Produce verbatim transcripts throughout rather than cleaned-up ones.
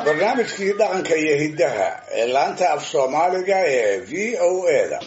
barnaamijkii dhaqanka iyo hiddaha ee laanta af soomaaliga ee v o a-da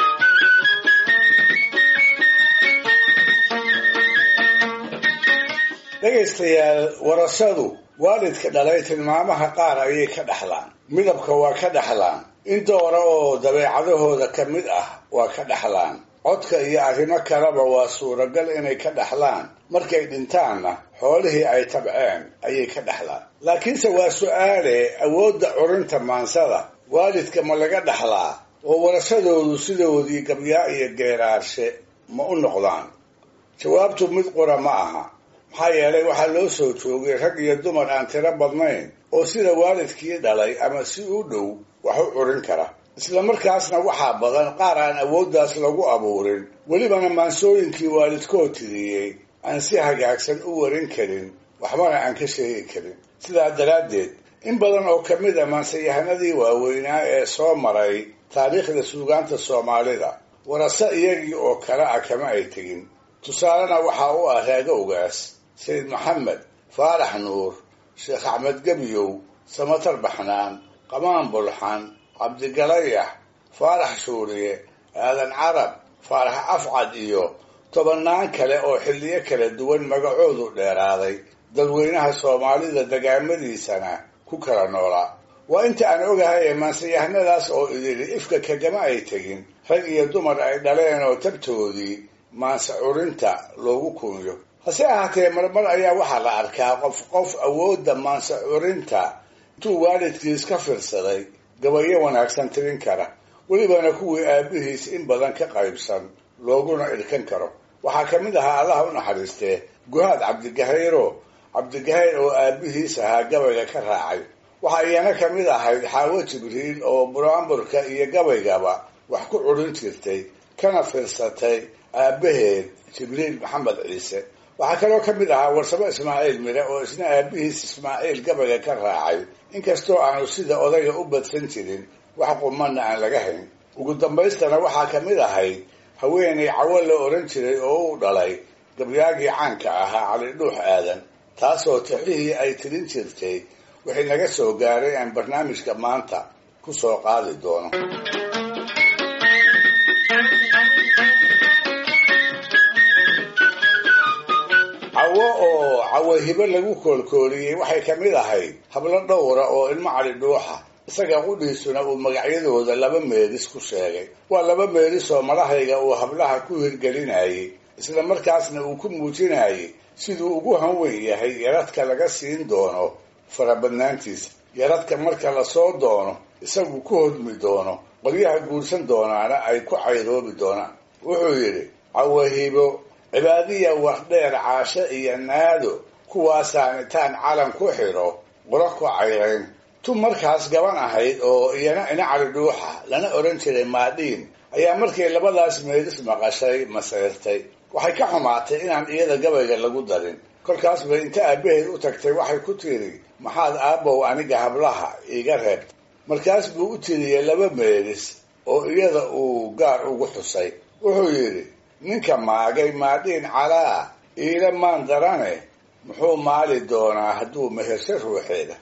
dhegaystayaal warasadu waalidka dhalay tilmaamaha qaar ayay ka dhaxlaan midabka waa ka dhaxlaan in doora oo dabeecadahooda ka mid ah waa ka dhaxlaan codka iyo arrimo kaleba waa suuragal inay ka dhaxlaan markay dhintaanna xoolihii ay tabceen ayay ka dhaxlaan laakiinse waa su-aale awoodda curinta maansada waalidka ma laga dhaxlaa oo warashadoodu sidoodii gabyaa iyo geeraarshe ma u noqdaan jawaabtu mid qura ma aha maxaa yeelay waxaa loo soo joogay rag iyo dumar aan tiro badnayn oo sida waalidkii dhalay ama si u dhow wax u curin kara isla markaasna waxaa badan qaar aan awooddaas lagu abuurin welibana maansooyinkii waalidkood tiriyey aan si hagaagsan u warin karin waxbana aan ka sheegi karin sidaa daraaddeed in badan oo ka mid a maansayahanadii waaweynaa ee soo maray taariikhda suugaanta soomaalida warase iyagii oo kale ah kama ay tegin tusaalena waxaa u ah raagowgaas sayid maxamed faarax nuur sheekh axmed gebiyow samatar baxnaan qamaan bulxan cabdigalayax faarax shuuriye aadan carab faarax afcad iyo tobannaan kale oo xilliyo kala duwan magacoodu dheeraaday dadweynaha soomaalida degaamadiisana ku kala noolaa waa inta aan ogahay ee maansayahanadaas oo idili ifka kagama ay tegin rag iyo dumar ay dhaleen oo tabtoodii maanse curinta loogu kunyo hase ahaatee marmar ayaa waxaa la arkaa qof qof awoodda maanse curinta intuu waalidkiis ka fiirsaday gabayo wanaagsan tirin kara welibana kuwii aabihiis in badan ka qaybsan looguna idhkan karo waxaa ka mid ahaa allaha u naxariistee guhaad cabdigahayro cabdigahayr oo aabihiis ahaa gabayga ka raacay waxaa iyana ka mid ahayd xaawo jibriil oo buraanburka iyo gabaygaba wax ku curin jirtay kana fiirsatay aabaheed jibriil maxamed ciise waxaa kaloo ka mid ahaa warsamo ismaaciil mire oo isna aabihiis ismaaciil gabayga ka raacay inkastoo aanu sida odayga u badsan jirin wax qumana aan laga hayn ugu dambaystana waxaa ka mid ahayd haweenay cawo la oran jiray oo u dhalay gabyaagii caanka ahaa cali dhuux aadan taasoo tixihii ay tirin jirtay wixii naga soo gaaray aan barnaamijka maanta ku soo qaadi doono cawo oo cawo hibo lagu koolkooliyey waxay ka mid ahayd hablo dhowra oo ilmo cali dhuuxa isaga qudhiisuna uu magacyadooda laba meelis ku sheegay waa laba meelis oo madahayga uu hablaha ku hirgelinayay isla markaasna uu ku muujinayay siduu ugu hanweyn yahay yaradka laga siin doono farabadnaantiisa yaradka marka lasoo doono isagu ku hodmi doono qolyaha guursan doonaana ay ku cayroobi doonaan wuxuu yidhi cawo hibo cibaadiya wardheer caasho iyo naado kuwaasaan intaan calan ku xidho qura ku cayrayn tu markaas gaban ahayd oo iyana ina cali dhuuxa lana oran jiray maadhiin ayaa markay labadaas meelis maqashay masayrtay waxay ka xumaatay inaan iyada gabayga lagu darin kolkaas bay inta aabaheed u tagtay waxay ku tiri maxaad aabbow aniga hablaha iiga reebtay markaas buu u tiriyey laba meelis oo iyada uu gaar ugu xusay wuxuu yidhi ninka maagay maadhiin calaa iila maan darane muxuu maali doonaa hadduu mehersho ruuxeeda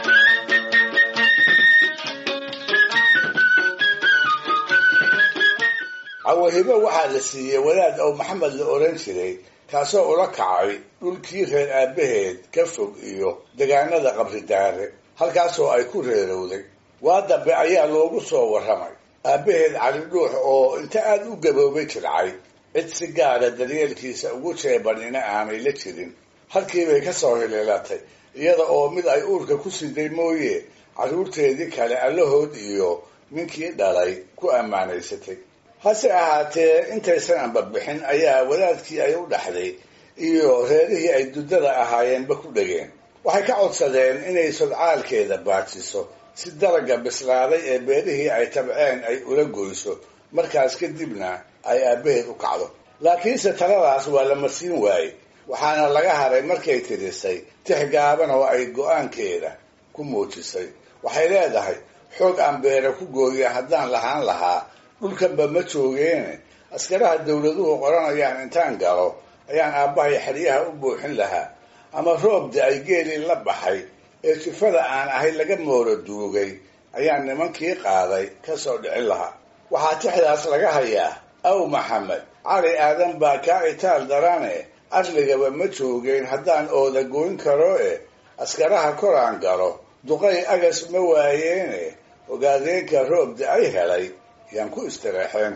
cawahibo waxaa la siiyey wadaad ow maxamed la oran jiray kaasoo ula kacay dhulkii reer aabaheed ka fog iyo degaanada qabridaare halkaasoo ay ku reerowday waa dambe ayaa loogu soo warramay aabaheed cali dhuux oo inta aada u gaboobay jircay cid si gaara daryeelkiisa ugu jeebanina aanay la jirin halkiibay ka soo hiliilatay iyada oo mid ay uurka ku siday mooye carruurteedii kale allahood iyo ninkii dhalay ku ammaanaysatay hase ahaatee intaysan anbabixin ayaa wadaadkii ay u dhaxday iyo reerihii ay duddada ahaayeenba ku dhegeen waxay ka codsadeen inay sodcaalkeeda baajiso si dalaga bislaaday ee beerihii ay tabceen ay ula goyso markaas kadibna ay aabaheed u kacdo laakiinse taladaas waa la marsiin waayey waxaana laga haray markay tirisay tix gaaban oo ay go-aankeeda ku muujisay waxay leedahay xoog aan beera ku gooya haddaan lahaan lahaa dhulkanba ma joogeene askaraha dawladuhu qoranayaan intaan galo ayaan aabbahay xeryaha u buuxin lahaa ama roobda ay geelii la baxay ee jifada aan ahay laga mooro duugay ayaa nimankii qaaday ka soo dhicin lahaa. waxaa tixdaas laga hayaa aw maxamed cali aadan baa kaa itaal darane asligaba ma joogeen haddaan ooda goyn karo e askaraha koraan galo duqay agas ma waayeene ogaadeenka roobda ay helay yaan ku istireexeen.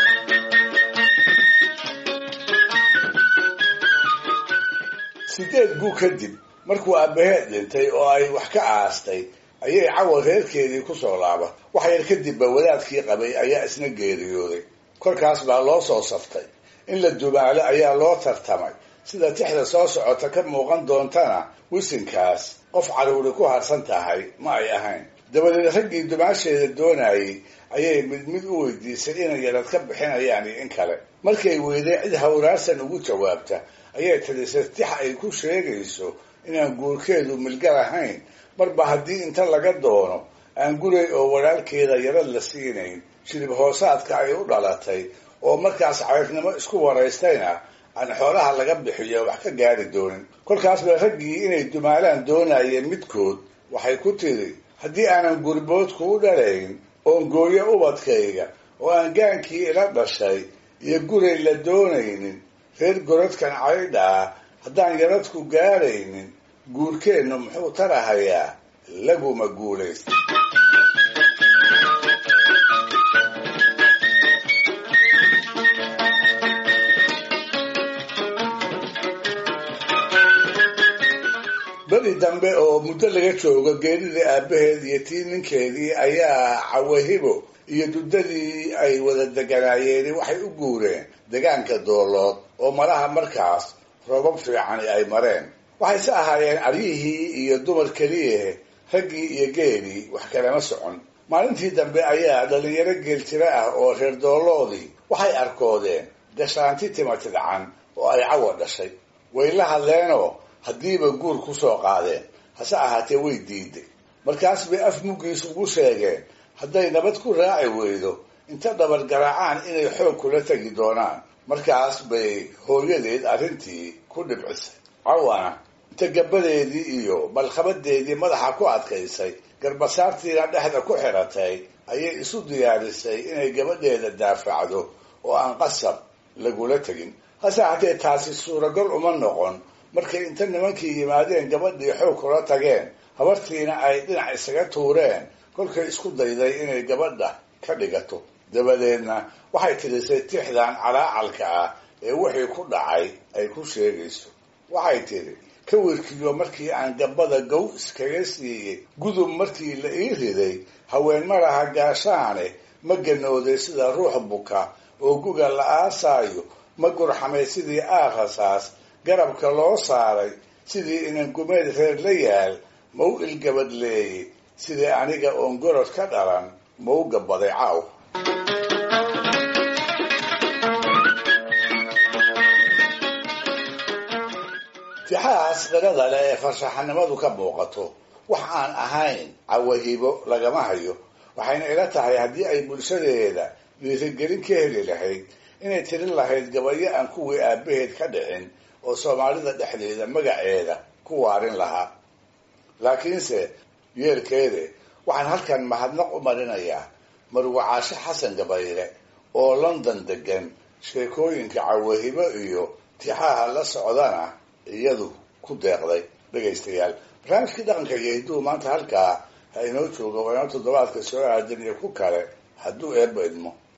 sideed buu kadib markuu aabbaheed dhintay oo ay wax ka aastay ayay cawa reerkeedii ku soo laaba. wax yar kadibba wadaadkii qabay ayaa isna geeriyooday. korkaas baa loo soo saftay in la dumaalo ayaa loo tartamay. sida tixda soo socota ka muuqan doontana wisinkaas qof caruuri ku harsan tahay ma ay ahayn. dabadeed raggii dumaasheeda doonayay ayay mid mid u weydiisay inay yarad ka bixinayaan iyo in kale. markay weyday cid hawraarsan ugu jawaabta ayay tirisay tix ay ku sheegayso inaan guurkeedu milga lahayn, marba haddii inta laga doono aan guray oo walaalkeeda yarad la siinayn, shirib hoosaadka ay u dhalatay oo markaas cayrnimo isku waraystayna aan xoolaha laga bixiyo wax ka gaari doonin. kolkaas ba raggii inay dumaalaan doonayeen midkood waxay ku tiri, haddii aanan gurbood kuu dhalayn oon gooyo ubadkayga oo aan gaankii ila dhashay iyo guray la doonaynin, reer gorodkan caydha ah haddaan yaradku gaaraynin, guurkeennu muxuu tarahayaa laguma guulaysta. beri dambe oo muddo laga joogo geeridii aabbaheed iyo tii ninkeedii ayaa cawahibo iyo duddadii ay wada deganaayeen waxay u guureen degaanka doolood oo malaha markaas roobab fiicani ay mareen. waxayse ahaayeen aryihii iyo dumar keliyahe, raggii iyo geelii wax kalama socon. maalintii dambe ayaa dhalinyaro geeltiro ah oo reer dooloodii waxay arkoodeen gashaanti tima tidcan oo ay cawa dhashay. way la hadleenoo haddiiba guur ku soo qaadeen, hase ahaatee way diiday. markaas bay af muggiis ugu sheegeen hadday nabad ku raaci weydo inta dhabar garaacaan inay xoog kula tegi doonaan. markaas bay hooyadeed arrintii ku dhibcisay. cawana inta gabadeedii iyo balkhabadeedii madaxa ku adkaysay, garbasaartiina dhexda ku xiratay, ayay isu diyaarisay inay gabadheeda daafacdo oo aan qasab lagula tegin. hase ahaatee taasi suuragal uma noqon. markay inta nimankii yimaadeen gabadhii xoog kula tageen, habartiina ay dhinac isaga tuureen kolkay isku dayday inay gabadha ka dhigato. dabadeedna waxay tirisay tixdan calaacalka ah ee wixii ku dhacay ay ku sheegayso. waxay tidhi, ka wirkiyo markii aan gabada gow iskaga siiyey, gudub markii la ii riday, haween malaha gaashaane ma ganooday sida ruux buka oo guga la aasaayo, ma gurxamay sidii aakhasaas garabka loo saaray, sidii inan gumeed reer la yaal ma u ilgabadleeyey, sidii aniga oon gorod ka dhalan ma u gabaday caaw. tixaas qirada leh ee farshaxanimadu ka muuqato wax aan ahayn cawahibo lagama hayo. waxayna ila tahay haddii ay bulshadeeda dhiirigelin ka heli lahayd inay tirin lahayd gabayo aan kuwii aabbaheed ka dhicin oo soomaalida dhexdeeda magaceeda ku waarin lahaa. laakiinse yeelkeede waxaan halkan mahadnaq u marinayaa marwacaashe xasan gabayle oo london degan, sheekooyinka cawahibo iyo tixaha la socdana iyadu ku deeqday. dhegaystayaal, barnaamijkii dhaqanka iyo hidduu maanta halkaa ha inoo joogo. waa inoo toddobaadka soo aadan iyo ku kale hadduu eebba idmo.